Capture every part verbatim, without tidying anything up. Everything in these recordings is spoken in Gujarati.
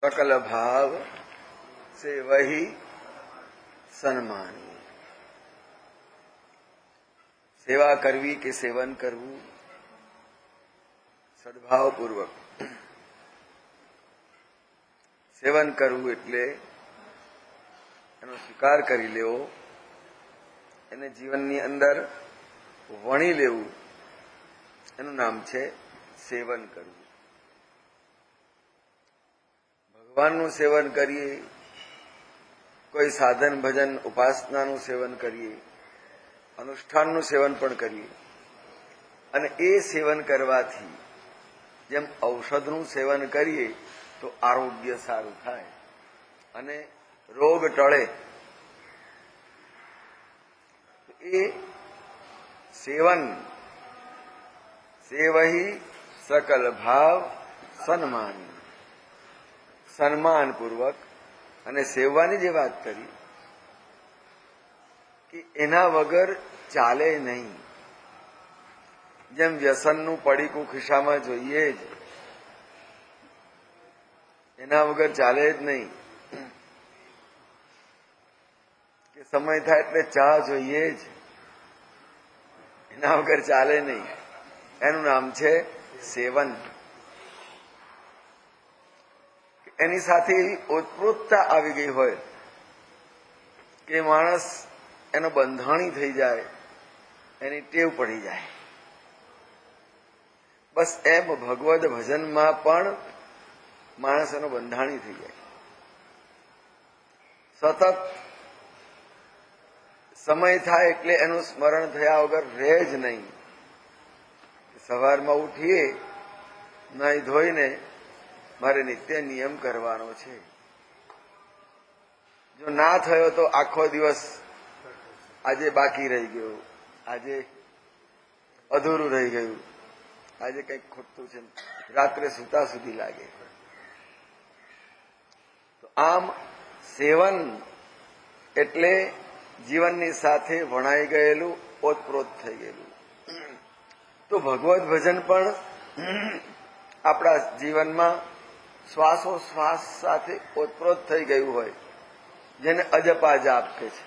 सकल भाव से वही सन्मानी। सेवा करवी के सेवन करવું સદભાવપૂર્વક સેવન કરવું એટલે એનો સ્વીકાર કરી લેવો, એને જીવનની અંદર વણી લેવું, એનું નામ છે સેવન કરવું. ભગવાનનું સેવન કરીએ, કોઈ સાધન ભજન ઉપાસનાનું સેવન કરીએ, અનુષ્ઠાનનું સેવન પણ કરીએ અને એ સેવન કરવાથી જેમ ઔષધનું સેવન કરીએ તો આરોગ્ય સારું થાય અને રોગ ટળે. એ સેવન સેવહી સકલ ભાવ સન્માન, સન્માનપૂર્વક અને સેવવાની જે વાત કરી કે એના વગર ચાલે નહીં. જેમ વ્યસનનું પડીકું ખિસ્સામાં જોઈએ જ, એના વગર ચાલે જ નહીં. કે સમય થાય એટલે ચા જોઈએ જ, એના વગર ચાલે નહીં. એનું નામ છે સેવન. એની સાથે એવી ઓતપ્રોતતા આવી ગઈ હોય કે માણસ એનો બંધાણી થઈ જાય, એની ટેવ પડી જાય. બસ એમ ભગવદ ભજનમાં પણ માણસ એનો બંધાણી થઈ જાય. સતત સમય થાય એટલે એનું સ્મરણ થયા વગર રહે જ નહીં. સવારમાં ઉઠીએ, નાહી ધોઈને મારે નિત્ય નિયમ કરવાનો છે. જો ના થયો તો આખો દિવસ આજે બાકી રહી ગયો, આજે અધૂરું રહી ગયું, આજે કંઈક ખોટું છે, રાત્રે સૂતા સુધી લાગે. તો આમ સેવન એટલે જીવનની સાથે વણાઈ ગયેલું, ઓતપ્રોત થઈ ગયેલું. તો ભગવદ ભજન પણ આપણા જીવનમાં શ્વાસોશ્વાસ સાથે ઓતપ્રોત થઈ ગયું હોય, જેને અજપા જાપ કહે છે.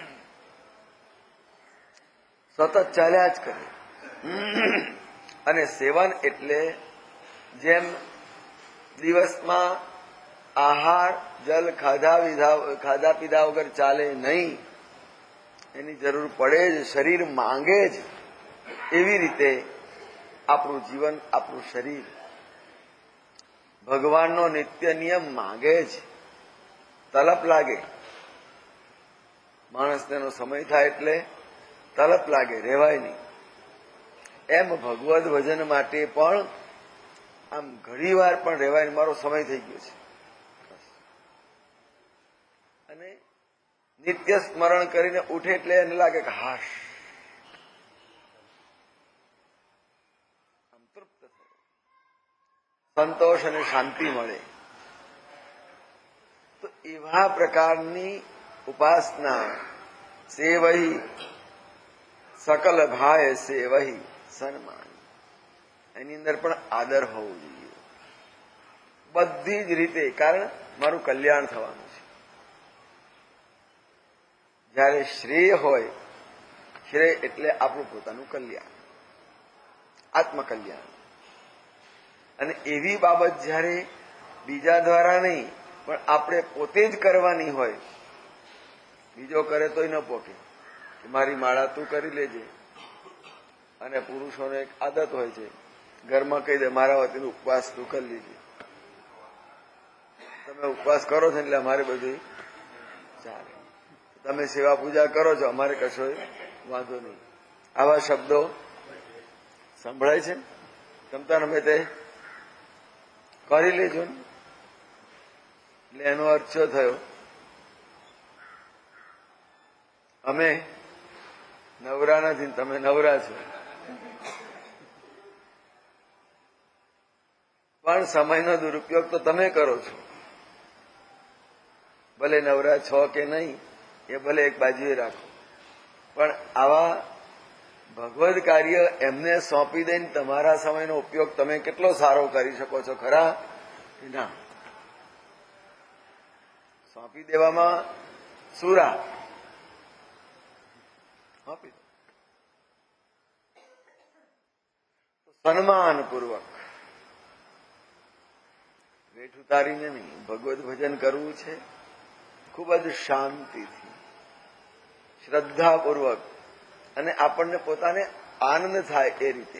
સતત ચાલ્યા જ કરે. અને સેવન એટલે જેમ દિવસમાં આહાર જલ ખાધા વિધા ખાધા પીધા વગર ચાલે નહીં, એની જરૂર પડે જ, શરીર માંગે જ, એવી રીતે આપણું જીવન, આપણું શરીર ભગવાનનો નિત્ય નિયમ માંગે જ. તલપ લાગે માણસને, એનો સમય થાય એટલે તલપ લાગે, રહેવાય નહીં. એમ ભગવદ ભજન માટે પણ આમ ઘણી વાર પણ રહેવાય, મારો સમય થઈ ગયો છે. અને નિત્ય સ્મરણ કરીને ઉઠે એટલે એને લાગે કે હાશ, આમ તૃપ્ત થયો, સંતોષ અને શાંતિ મળે. તો એવા પ્રકારની ઉપાસના સેવહી સકલ ભાય સેવહી સન્માન, એની અંદર પણ આદર હોવો જોઈએ બધી જ રીતે. કારણ મારું કલ્યાણ થવાનું છે. જયારે શ્રેય હોય, શ્રેય એટલે આપણું પોતાનું કલ્યાણ, આત્મકલ્યાણ. અને એવી બાબત જયારે બીજા દ્વારા નહીં પણ આપણે પોતે જ કરવાની હોય, બીજો કરે તોય ન પોકે કે મારી માળા તું કરી લેજે. અને પુરુષોને એક આદત હોય છે, ઘરમાં કહી દે મારા વતીનો ઉપવાસ તું કરી લેજે, તમે ઉપવાસ કરો છો એટલે અમારે બધું ચાલે, તમે સેવા પૂજા કરો છો, અમારે કશો વાંધો નહીં. આવા શબ્દો સંભળાય છે. તમતા અમે તે કરી લેજો ને. એટલે એનો અર્થ શું થયો? અમે નવરા નથી, તમે નવરા છો. પણ સમયનો દુરુપયોગ તો તમે કરો છો. ભલે નવરા છો કે નહીં એ ભલે એક બાજુએ રાખો, પણ આવા ભગવદ કાર્ય એમને સોંપી દઈને તમારા સમયનો ઉપયોગ તમે કેટલો સારો કરી શકો છો ખરા? ના. સોંપી દેવામાં સુરા સોંપી દો. સન્માન પૂર્વક વેઠ ઉતારીને નહીં, ભગવત ભજન કરવું છે ખૂબ જ શાંતિથી, શ્રદ્ધાપૂર્વક, અને આપણને પોતાને આનંદ થાય એ રીતે.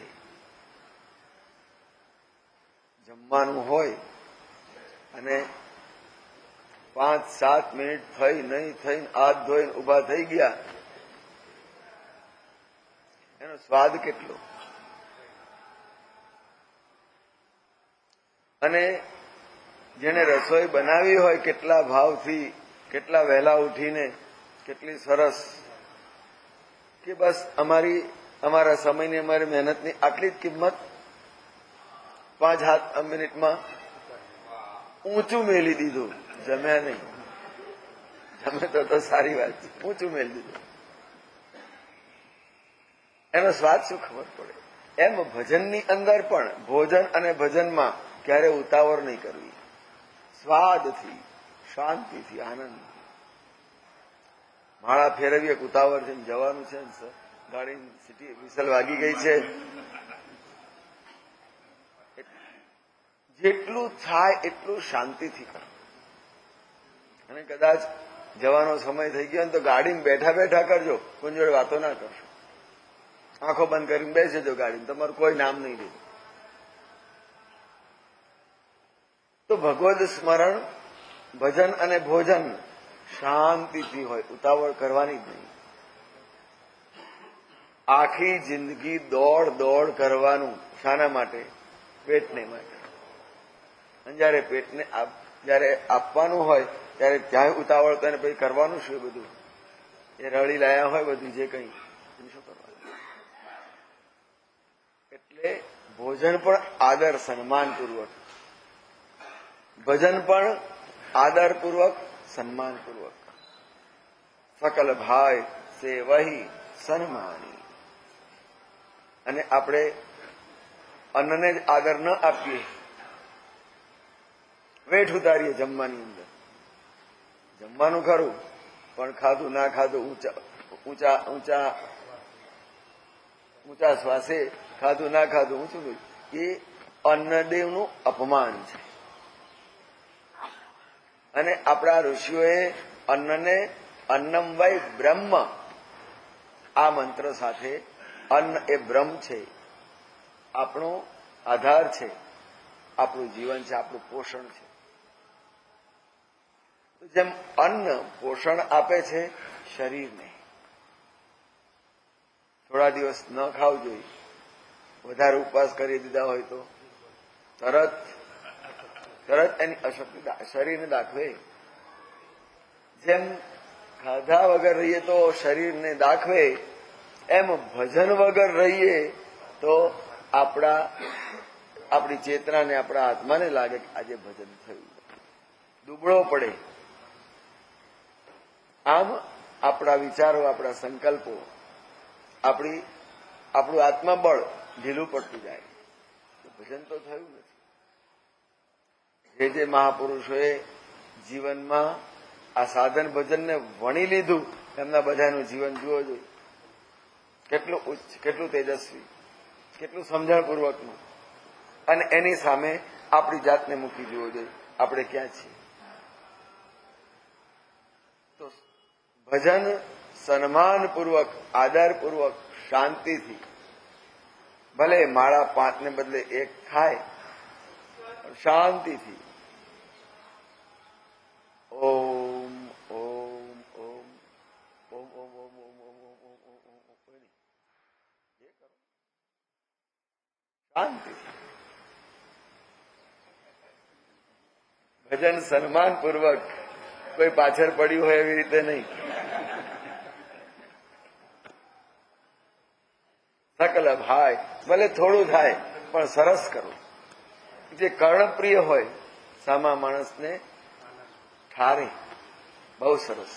જમવાનું હોય અને પાંચ સાત મિનિટ થઈ નહીં થઈને હાથ ધોઈને ઉભા થઈ ગયા, એનો સ્વાદ કેટલો. અને જેને રસોઈ બનાવી હોય કેટલા ભાવથી, કેટલા વહેલા ઉઠીને, કેટલી સરસ, કે બસ અમારી અમારા સમયની અમારી મહેનતની આટલી જ કિંમત પાંચ હાથ મિનિટમાં ઊંચું મેલી દીધું. જમ્યા નહીં, જમે તો તો સારી વાત છે, ઊંચું મેલી દીધું. એનો સ્વાદ શું ખબર પડે. એમ ભજનની અંદર પણ ભોજન અને ભજનમાં ક્યારે ઉતાવળ નહીં કરવી, સ્વાદથી, શાંતિથી, આનંદથી. માળા ફેરવી એક ઉતાવળ છે, જવાનું છે, ગાડી સિટી વિસલ વાગી ગઈ છે. જેટલું થાય એટલું શાંતિથી કરો. અને કદાચ જવાનો સમય થઈ ગયો તો ગાડીમાં બેઠા બેઠા કરજો, કોઈ જોડે વાતો ના કરશો. આંખો બંધ કરીને બેસજો ગાડીમાં, તમારું કોઈ નામ નહીં લીધું. તો ભગવદ સ્મરણ, ભજન અને ભોજન શાંતિથી હોય, ઉતાવળ કરવાની જ નહીં. આખી જિંદગી દોડ દોડ કરવાનું શાના માટે? પેટને માટે. અને જયારે પેટને જયારે આપવાનું હોય ત્યારે ક્યાંય ઉતાવળ તો એને પછી કરવાનું શું? બધું એ રળી લાયા હોય બધું જે કંઈ, શું કરવાનું? એટલે ભોજન પણ આદર સન્માનપૂર્વક, ભજન પણ આદરપૂર્વક સન્માનપૂર્વક. સકલ ભાઈ સે વહી સન્માની. અને આપણે અન્નને જ આદર ન આપીએ, વેઠ ઉતારીએ જમવાની અંદર. જમવાનું ખરું, પણ ખાધું ના ખાધું, ઊંચા ઊંચા ઊંચા ઊંચા શ્વાસે ખાધું ના ખાધું ઊંચું, એ અન્નદેવનું અપમાન છે. અને આપણા ઋષિઓએ અન્નને અન્નમ વૈ બ્રહ્મ, આ મંત્ર સાથે, અન્ન એ બ્રહ્મ છે, આપણો આધાર છે, આપણું જીવન છે, આપણું પોષણ છે. જેમ અન્ન પોષણ આપે છે શરીરને, થોડા દિવસ ન ખાવું જોઈએ. વધારે ઉપવાસ કરી દીધા હોય તો તરત તરત એની અશક્તિ શરીરને દાખવે. જેમ ખાધા વગર રહીએ તો શરીરને દાખવે, એમ ભજન વગર રહીએ તો આપણા આપણી ચેતનાને, આપણા આત્માને લાગે કે આજે ભજન થયું, દુબળો પડે. આમ આપણા વિચારો, આપણા સંકલ્પો, આપણી આપણું આત્મબળ ઢીલું પડતું જાય, ભજન તો થયું નથી. જે જે મહાપુરુષોએ જીવનમાં આ સાધન ભજનને વણી લીધું, એમના બધાનું જીવન જુઓ જોઈએ. કેટલું ઉચ્ચ, કેટલું તેજસ્વી, કેટલું સમજણપૂર્વકનું. અને એની સામે આપણી જાતને મૂકી જુઓ જોઈએ, આપણે ક્યાં છીએ. તો ભજન સન્માનપૂર્વક, આદરપૂર્વક, શાંતિથી, ભલે માળા પાંચને બદલે એક થાય, શાંતિથી ઓમ ઓમ ઓમ ઓમ ઓમ ઓમ ઓમ ઓમ ઓમ ઓમ ઓમ ઓમ ઓમ કોઈ નહીં, એ કરો શાંતિથી. ભજન સન્માનપૂર્વક, કોઈ પાછળ પડ્યું હોય એવી રીતે નહીં. સકલ ભાઈ, ભલે થોડું થાય પણ સરસ કરો. જે કર્ણપ્રિય હોય સામા માણસને ઠારે, બહુ સરસ.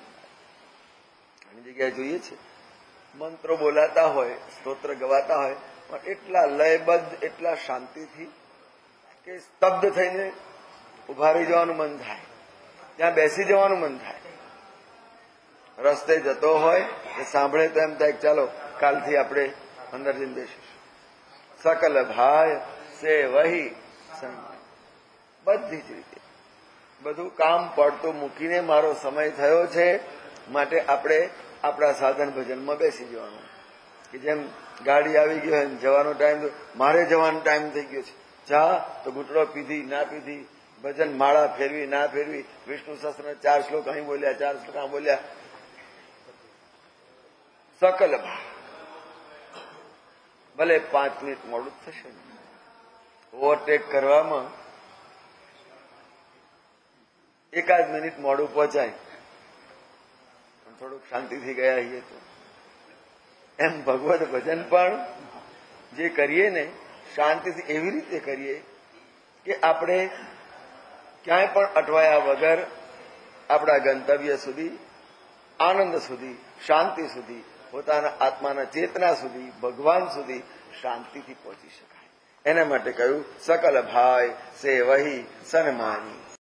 ઘણી જગ્યાએ જોઈએ છે મંત્રો બોલાતા હોય, સ્તોત્ર ગવાતા હોય, પણ એટલા લયબદ્ધ, એટલા શાંતિથી કે સ્તબ્ધ થઈને ઉભા રહી જવાનું મન થાય. ત્યાં બેસી જવાનું મન થાય. રસ્તે જતો હોય એ સાંભળે તો એમ થાય ચાલો કાલથી આપણે અંદર જઈને બેસીશું. સકલ ભાઈ સે વહી સન્માન. બધી જ રીતે બધું કામ પડતું મૂકીને મારો સમય થયો છે માટે આપણે આપણા સાધન ભજનમાં બેસી જવાનું. કે જેમ ગાડી આવી ગઈ હોય જવાનો ટાઈમ, મારે જવાનો ટાઈમ થઈ ગયો છે, ચા તો ઘૂંટડો પીધી ના પીધી, ભજન માળા ફેરવી ના ફેરવી, વિષ્ણુ સહસ્ત્ર ચાર શ્લોક અહીં બોલ્યા, ચાર શ્લોક અહીં બોલ્યા. સકલ ભાવ ભલે પાંચ મિનિટ મોડું થશે ને ઓવરટેક કરવામાં એકાદ મિનિટ મોડું પહોંચાય, થોડુંક શાંતિથી ગયા છીએ તો. એમ ભગવત ભજન પણ જે કરીએ ને શાંતિથી એવી રીતે કરીએ કે આપણે ક્યાંય પણ અટવાયા વગર આપણા ગંતવ્ય સુધી, આનંદ સુધી, શાંતિ સુધી, પોતાના આત્માના ચેતના સુધી, ભગવાન સુધી શાંતિથી પહોંચી શકાય. એના માટે કહ્યું સકલ ભાઈ સે વહી સન્માની.